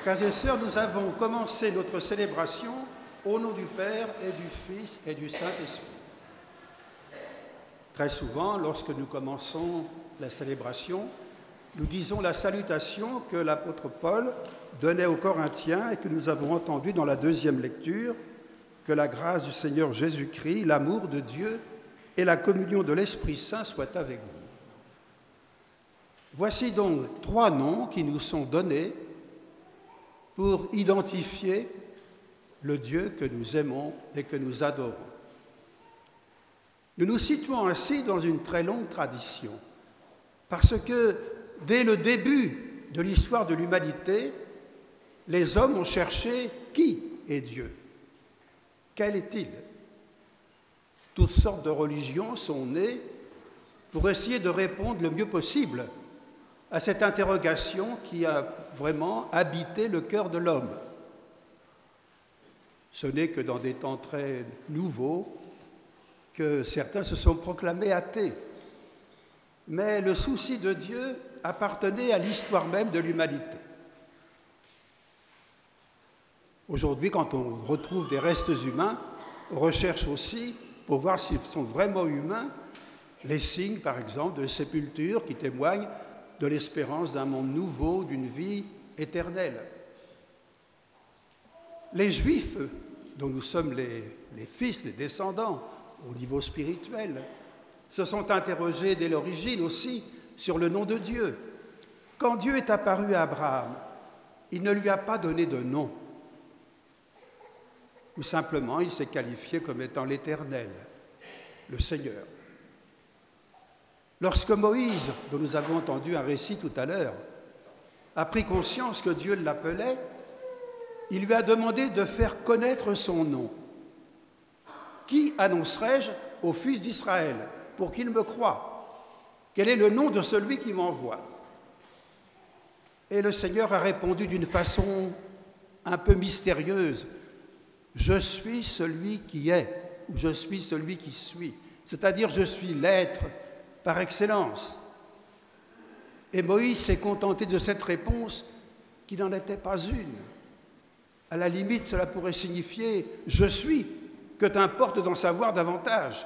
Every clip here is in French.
Frères et sœurs, nous avons commencé notre célébration au nom du Père et du Fils et du Saint-Esprit. Très souvent, lorsque nous commençons la célébration, nous disons la salutation que l'apôtre Paul donnait aux Corinthiens et que nous avons entendue dans la deuxième lecture, que la grâce du Seigneur Jésus-Christ, l'amour de Dieu et la communion de l'Esprit Saint soient avec vous. Voici donc 3 noms qui nous sont donnés pour identifier le Dieu que nous aimons et que nous adorons. Nous nous situons ainsi dans une très longue tradition, parce que dès le début de l'histoire de l'humanité, les hommes ont cherché qui est Dieu. Quel est-il? Toutes sortes de religions sont nées pour essayer de répondre le mieux possible à cette interrogation qui a vraiment habité le cœur de l'homme. Ce n'est que dans des temps très nouveaux que certains se sont proclamés athées. Mais le souci de Dieu appartenait à l'histoire même de l'humanité. Aujourd'hui, quand on retrouve des restes humains, on recherche aussi, pour voir s'ils sont vraiment humains, les signes, par exemple, de sépulture qui témoignent de l'espérance d'un monde nouveau, d'une vie éternelle. Les Juifs, dont nous sommes les fils, les descendants, au niveau spirituel, se sont interrogés dès l'origine aussi sur le nom de Dieu. Quand Dieu est apparu à Abraham, il ne lui a pas donné de nom. Ou simplement, il s'est qualifié comme étant l'Éternel, le Seigneur. Lorsque Moïse, dont nous avons entendu un récit tout à l'heure, a pris conscience que Dieu l'appelait, il lui a demandé de faire connaître son nom. Qui annoncerai-je aux fils d'Israël pour qu'ils me croient? Quel est le nom de celui qui m'envoie? Et le Seigneur a répondu d'une façon un peu mystérieuse: je suis celui qui est, ou je suis celui qui suis, c'est-à-dire je suis l'être par excellence. Et Moïse s'est contenté de cette réponse qui n'en était pas une. À la limite, cela pourrait signifier « je suis », que t'importe d'en savoir davantage.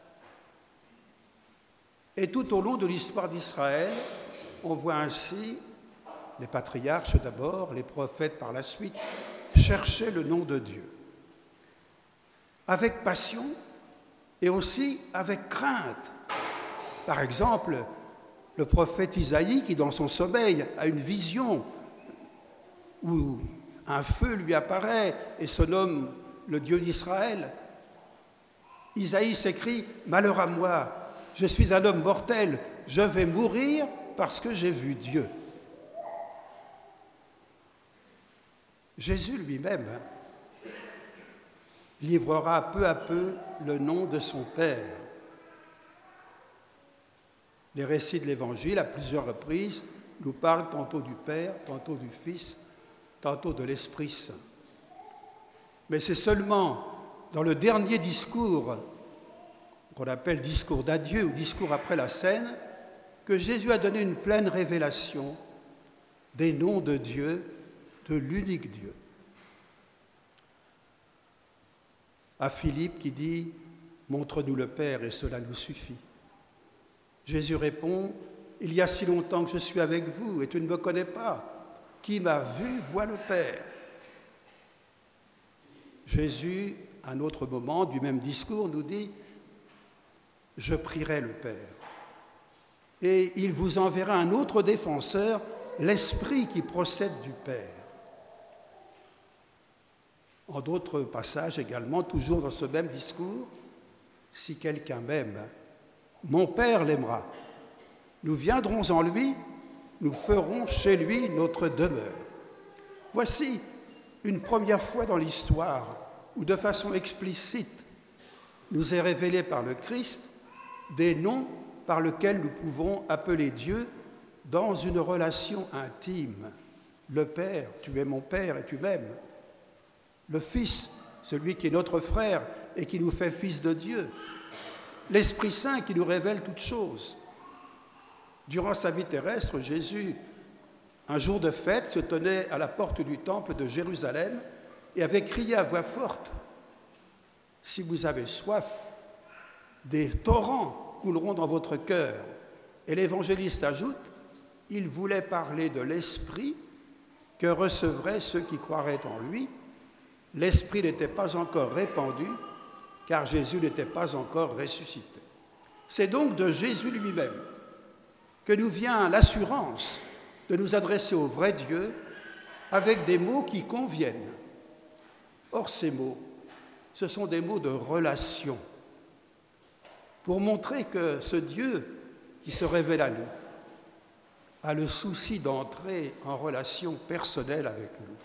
Et tout au long de l'histoire d'Israël, on voit ainsi les patriarches d'abord, les prophètes par la suite, chercher le nom de Dieu. Avec passion et aussi avec crainte. Par exemple, le prophète Isaïe, qui dans son sommeil a une vision où un feu lui apparaît et se nomme le Dieu d'Israël, Isaïe s'écrie « Malheur à moi, je suis un homme mortel, je vais mourir parce que j'ai vu Dieu. » Jésus lui-même livrera peu à peu le nom de son Père. Les récits de l'Évangile, à plusieurs reprises, nous parlent tantôt du Père, tantôt du Fils, tantôt de l'Esprit Saint. Mais c'est seulement dans le dernier discours, qu'on appelle discours d'adieu ou discours après la scène, que Jésus a donné une pleine révélation des noms de Dieu, de l'unique Dieu. À Philippe qui dit « Montre-nous le Père et cela nous suffit ». Jésus répond « Il y a si longtemps que je suis avec vous et tu ne me connais pas. Qui m'a vu voit le Père. » Jésus, à un autre moment du même discours, nous dit « Je prierai le Père et il vous enverra un autre défenseur, l'Esprit qui procède du Père. » En d'autres passages également, toujours dans ce même discours, « Si quelqu'un m'aime, mon Père l'aimera. Nous viendrons en lui, nous ferons chez lui notre demeure. » Voici une première fois dans l'histoire où, de façon explicite, nous est révélé par le Christ des noms par lesquels nous pouvons appeler Dieu dans une relation intime. Le Père, tu es mon Père et tu m'aimes. Le Fils, celui qui est notre frère et qui nous fait fils de Dieu. L'Esprit Saint qui nous révèle toutes choses. Durant sa vie terrestre, Jésus un jour de fête, se tenait à la porte du temple de Jérusalem et avait crié à voix forte, « Si vous avez soif, des torrents couleront dans votre cœur. » Et l'évangéliste ajoute, « Il voulait parler de l'Esprit que recevraient ceux qui croiraient en lui. L'Esprit n'était pas encore répandu, car Jésus n'était pas encore ressuscité. » C'est donc de Jésus lui-même que nous vient l'assurance de nous adresser au vrai Dieu avec des mots qui conviennent. Or, ces mots, ce sont des mots de relation, pour montrer que ce Dieu qui se révèle à nous a le souci d'entrer en relation personnelle avec nous.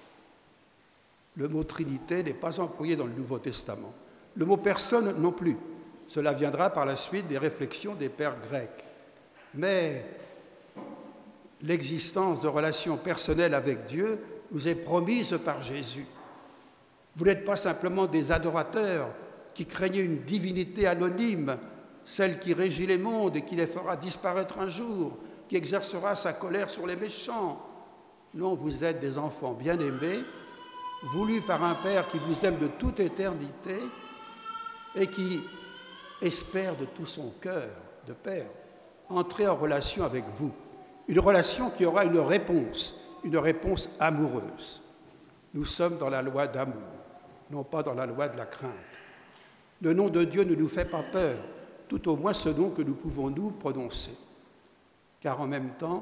Le mot Trinité n'est pas employé dans le Nouveau Testament. Le mot personne non plus. Cela viendra par la suite des réflexions des pères grecs. Mais l'existence de relations personnelles avec Dieu nous est promise par Jésus. Vous n'êtes pas simplement des adorateurs qui craignez une divinité anonyme, celle qui régit les mondes et qui les fera disparaître un jour, qui exercera sa colère sur les méchants. Non, vous êtes des enfants bien-aimés, voulus par un Père qui vous aime de toute éternité et qui espère de tout son cœur, de Père, entrer en relation avec vous. Une relation qui aura une réponse amoureuse. Nous sommes dans la loi d'amour, non pas dans la loi de la crainte. Le nom de Dieu ne nous fait pas peur, tout au moins ce nom que nous pouvons nous prononcer. Car en même temps,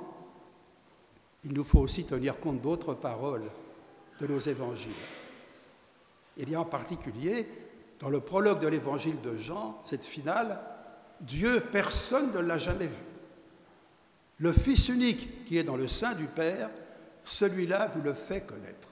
il nous faut aussi tenir compte d'autres paroles de nos évangiles. Il y a en particulier, dans le prologue de l'évangile de Jean, cette finale, Dieu, personne ne l'a jamais vu. Le Fils unique qui est dans le sein du Père, celui-là vous le fait connaître.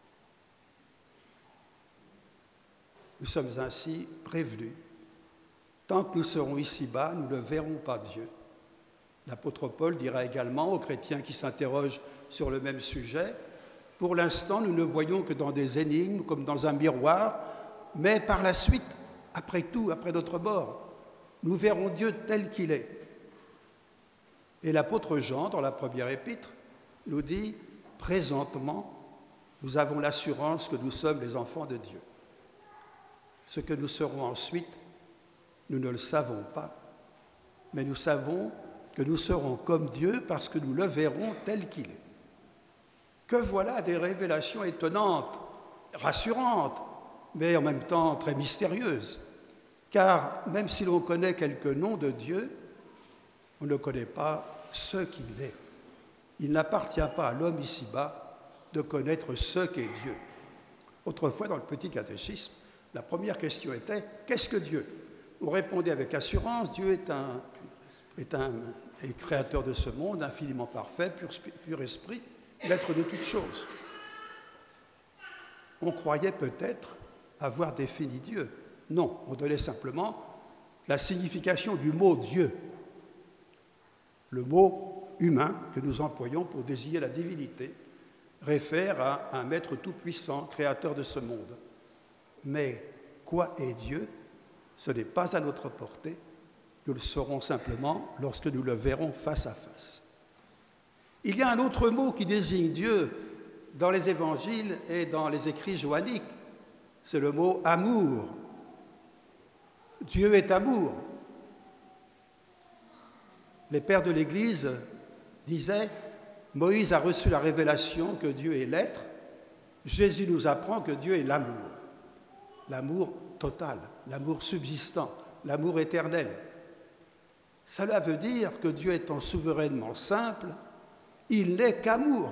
Nous sommes ainsi prévenus. Tant que nous serons ici-bas, nous ne verrons pas Dieu. L'apôtre Paul dira également aux chrétiens qui s'interrogent sur le même sujet, « Pour l'instant, nous ne voyons que dans des énigmes, comme dans un miroir, mais par la suite, après tout, après notre mort, nous verrons Dieu tel qu'il est. » Et l'apôtre Jean, dans la première épître, nous dit « Présentement, nous avons l'assurance que nous sommes les enfants de Dieu. Ce que nous serons ensuite, nous ne le savons pas, mais nous savons que nous serons comme Dieu parce que nous le verrons tel qu'il est. » Que voilà des révélations étonnantes, rassurantes, mais en même temps très mystérieuses. Car même si l'on connaît quelques noms de Dieu, on ne connaît pas ce qu'il est. Il n'appartient pas à l'homme ici-bas de connaître ce qu'est Dieu. Autrefois, dans le petit catéchisme, la première question était « Qu'est-ce que Dieu ?» On répondait avec assurance « Dieu est créateur de ce monde, infiniment parfait, pur esprit, l'être de toutes choses. » On croyait peut-être avoir défini Dieu. Non, on donnait simplement la signification du mot Dieu, le mot humain que nous employons pour désigner la divinité, réfère à un maître tout-puissant, créateur de ce monde. Mais quoi est Dieu? Ce n'est pas à notre portée. Nous le saurons simplement lorsque nous le verrons face à face. Il y a un autre mot qui désigne Dieu dans les évangiles et dans les écrits johanniques. C'est le mot amour. Dieu est amour. Les pères de l'Église disaient « Moïse a reçu la révélation que Dieu est l'être. Jésus nous apprend que Dieu est l'amour. » L'amour total, l'amour subsistant, l'amour éternel. Cela veut dire que Dieu étant souverainement simple, il n'est qu'amour.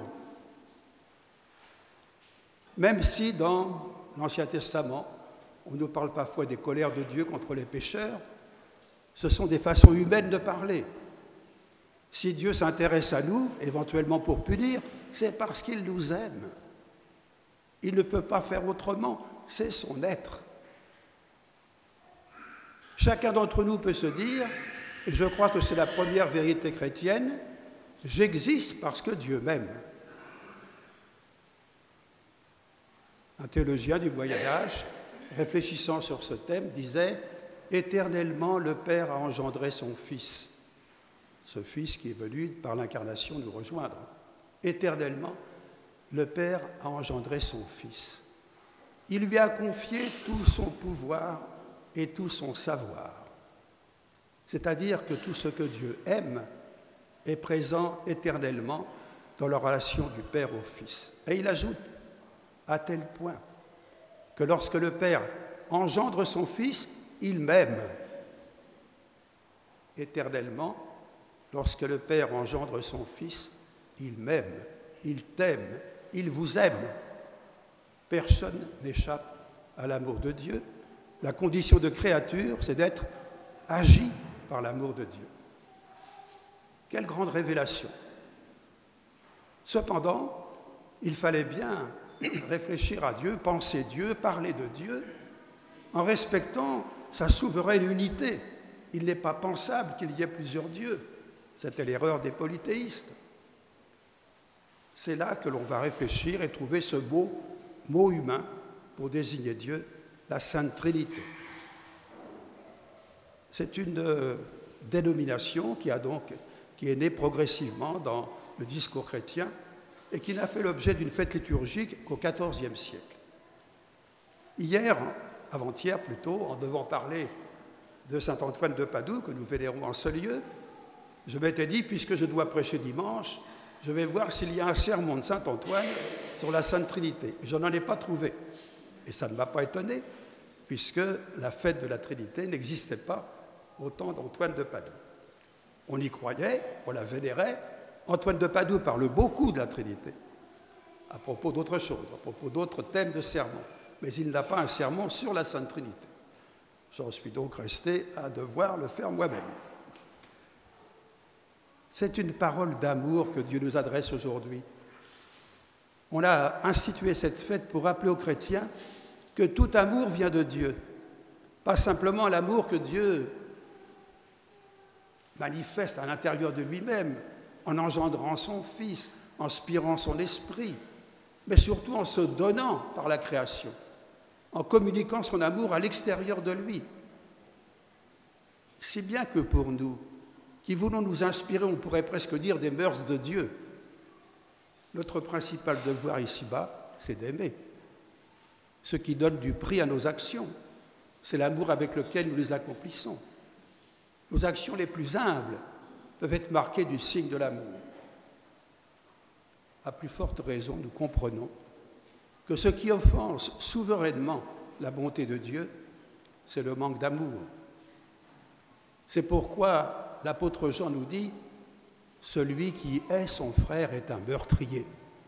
Même si dans l'Ancien Testament, on nous parle parfois des colères de Dieu contre les pécheurs, ce sont des façons humaines de parler. Si Dieu s'intéresse à nous, éventuellement pour punir, c'est parce qu'il nous aime. Il ne peut pas faire autrement, c'est son être. Chacun d'entre nous peut se dire, et je crois que c'est la première vérité chrétienne, j'existe parce que Dieu m'aime. Un théologien du Moyen-Âge, réfléchissant sur ce thème, disait « Éternellement, le Père a engendré son Fils », ce Fils qui est venu par l'incarnation nous rejoindre. éternellement, le Père a engendré son Fils. Il lui a confié tout son pouvoir et tout son savoir. C'est-à-dire que tout ce que Dieu aime est présent éternellement dans la relation du Père au Fils. Et il ajoute, à tel point, que lorsque le Père engendre son Fils, il m'aime. Éternellement, lorsque le Père engendre son Fils, il m'aime, il t'aime, il vous aime. Personne n'échappe à l'amour de Dieu. La condition de créature, c'est d'être agi par l'amour de Dieu. Quelle grande révélation! Cependant, il fallait bien réfléchir à Dieu, penser Dieu, parler de Dieu, en respectant sa souveraine unité. Il n'est pas pensable qu'il y ait plusieurs dieux. C'était l'erreur des polythéistes. C'est là que l'on va réfléchir et trouver ce beau mot humain pour désigner Dieu, la Sainte Trinité. C'est une dénomination qui est née progressivement dans le discours chrétien et qui n'a fait l'objet d'une fête liturgique qu'au XIVe siècle. Hier, avant-hier plutôt, en devant parler de saint Antoine de Padoue, que nous vénérons en ce lieu, je m'étais dit, puisque je dois prêcher dimanche, je vais voir s'il y a un sermon de saint Antoine sur la Sainte Trinité. Je n'en ai pas trouvé. Et ça ne m'a pas étonné, puisque la fête de la Trinité n'existait pas au temps d'Antoine de Padoue. On y croyait, on la vénérait. Antoine de Padoue parle beaucoup de la Trinité, à propos d'autre chose, à propos d'autres thèmes de sermon. Mais il n'a pas un sermon sur la Sainte Trinité. J'en suis donc resté à devoir le faire moi-même. C'est une parole d'amour que Dieu nous adresse aujourd'hui. On a institué cette fête pour rappeler aux chrétiens que tout amour vient de Dieu. Pas simplement l'amour que Dieu manifeste à l'intérieur de lui-même, en engendrant son Fils, en inspirant son esprit, mais surtout en se donnant par la création, en communiquant son amour à l'extérieur de lui. Si bien que pour nous, qui voulons nous inspirer, on pourrait presque dire, des mœurs de Dieu, notre principal devoir ici-bas, c'est d'aimer. Ce qui donne du prix à nos actions, c'est l'amour avec lequel nous les accomplissons. Nos actions les plus humbles peuvent être marquées du signe de l'amour. À plus forte raison, nous comprenons que ce qui offense souverainement la bonté de Dieu, c'est le manque d'amour. C'est pourquoi l'apôtre Jean nous dit « Celui qui hait son frère est un meurtrier ».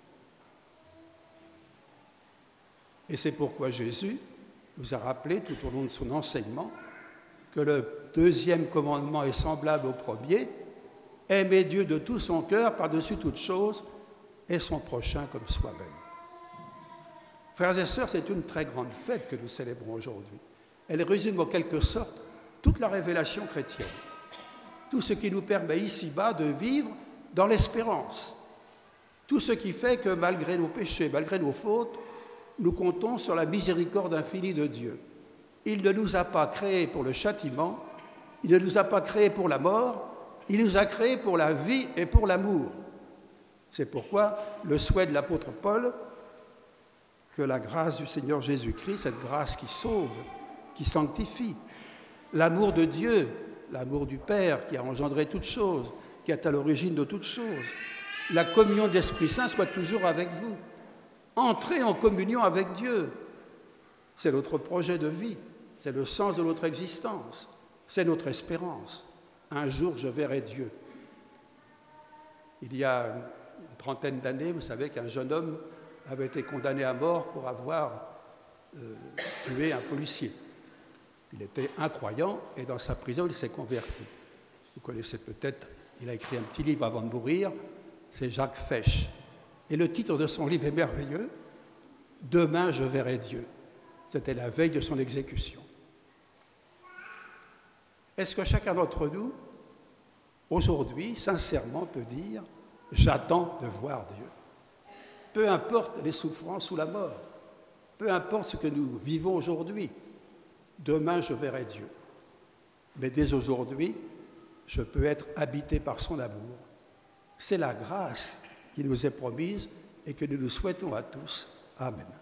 Et c'est pourquoi Jésus nous a rappelé tout au long de son enseignement que le deuxième commandement est semblable au premier, aimer Dieu de tout son cœur par-dessus toute chose et son prochain comme soi-même. Frères et sœurs, c'est une très grande fête que nous célébrons aujourd'hui. Elle résume en quelque sorte toute la révélation chrétienne, tout ce qui nous permet ici-bas de vivre dans l'espérance, tout ce qui fait que malgré nos péchés, malgré nos fautes, nous comptons sur la miséricorde infinie de Dieu. Il ne nous a pas créés pour le châtiment, il ne nous a pas créés pour la mort, il nous a créés pour la vie et pour l'amour. C'est pourquoi le souhait de l'apôtre Paul, que la grâce du Seigneur Jésus-Christ, cette grâce qui sauve, qui sanctifie, l'amour de Dieu, l'amour du Père qui a engendré toutes choses, qui est à l'origine de toutes choses, la communion de l'Esprit Saint soit toujours avec vous. Entrez en communion avec Dieu. C'est notre projet de vie, c'est le sens de notre existence, c'est notre espérance. Un jour, je verrai Dieu. Il y a une trentaine d'années, vous savez qu'un jeune homme avait été condamné à mort pour avoir tué un policier. Il était incroyant et dans sa prison, il s'est converti. Vous connaissez peut-être, il a écrit un petit livre avant de mourir, c'est Jacques Fesch. Et le titre de son livre est merveilleux, « Demain, je verrai Dieu ». C'était la veille de son exécution. Est-ce que chacun d'entre nous, aujourd'hui, sincèrement, peut dire « J'attends de voir Dieu ». Peu importe les souffrances ou la mort, peu importe ce que nous vivons aujourd'hui, demain, je verrai Dieu. Mais dès aujourd'hui, je peux être habité par son amour. C'est la grâce qui nous est promise et que nous nous souhaitons à tous. Amen.